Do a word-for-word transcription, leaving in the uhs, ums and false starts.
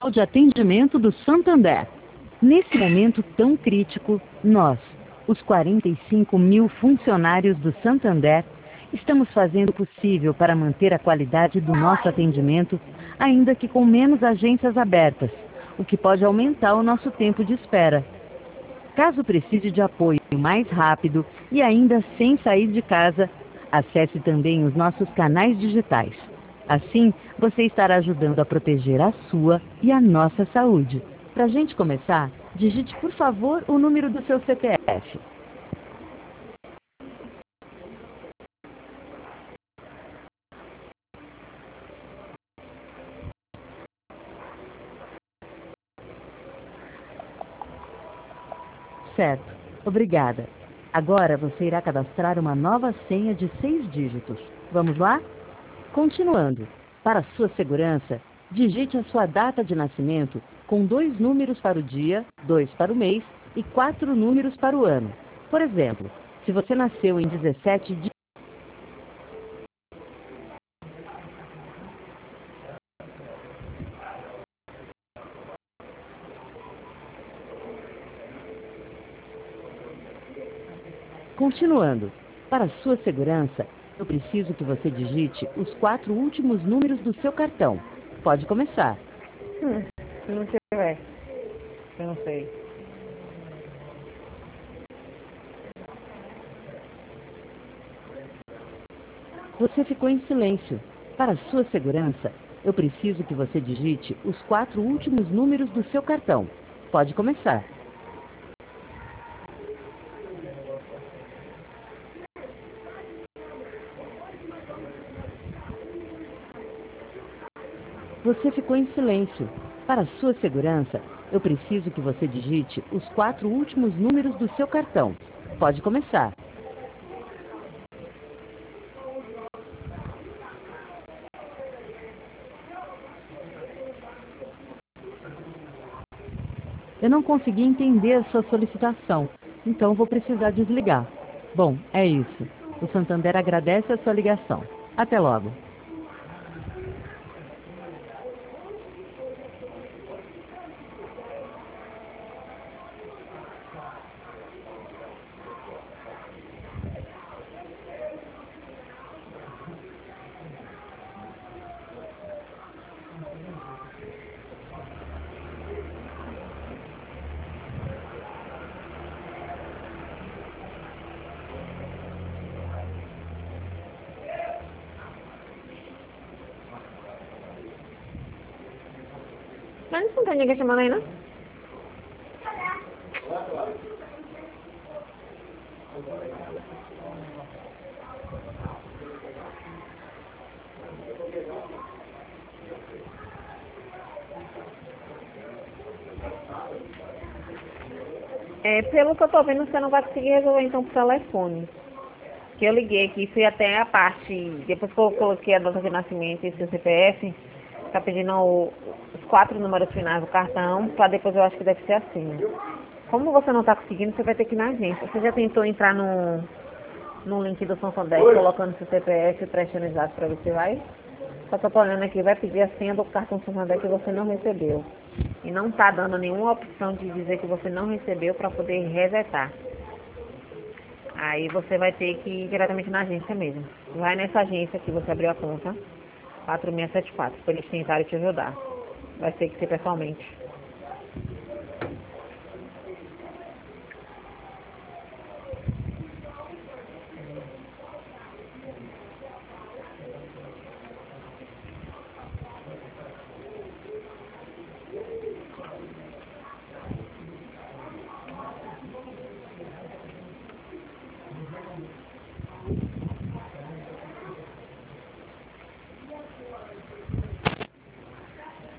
de atendimento do Santander. Nesse momento tão crítico, nós, os quarenta e cinco mil funcionários do Santander, estamos fazendo o possível para manter a qualidade do nosso atendimento, ainda que com menos agências abertas, o que pode aumentar o nosso tempo de espera. Caso precise de apoio mais rápido e ainda sem sair de casa, acesse também os nossos canais digitais. Assim, você estará ajudando a proteger a sua e a nossa saúde. Para a gente começar, digite, por favor, o número do seu C P F. Certo, obrigada. Agora você irá cadastrar uma nova senha de seis dígitos. Vamos lá? Continuando. Para sua segurança, digite a sua data de nascimento com dois números para o dia, dois para o mês e quatro números para o ano. Por exemplo, se você nasceu em dezessete de... Continuando. Para sua segurança, eu preciso que você digite os quatro últimos números do seu cartão. Pode começar. Hum, se não tiver, eu não sei. Você ficou em silêncio. Para sua segurança, eu preciso que você digite os quatro últimos números do seu cartão. Pode começar. Você ficou em silêncio. Para sua segurança, eu preciso que você digite os quatro últimos números do seu cartão. Pode começar. Eu não consegui entender a sua solicitação, então vou precisar desligar. Bom, é isso. O Santander agradece a sua ligação. Até logo. Mas não tem ninguém chamando aí, não? É, pelo que eu tô vendo, você não vai conseguir resolver então por telefone. Que eu liguei aqui, fui até a parte, depois que eu coloquei a data de nascimento e seu C P F, tá pedindo o- os quatro números finais do cartão, pra depois eu acho que deve ser assim. Como você não tá conseguindo, você vai ter que ir na agência. Você já tentou entrar no, no link do Santander, colocando seu C P F prestando exato pra ver se vai? Só que eu tô olhando aqui, vai pedir a senha do cartão Santander que você não recebeu. E não tá dando nenhuma opção de dizer que você não recebeu para poder resetar. Aí você vai ter que ir diretamente na agência mesmo. Vai nessa agência que você abriu a conta, quatro seis sete quatro, para eles tentarem te ajudar. Vai ter que ser pessoalmente.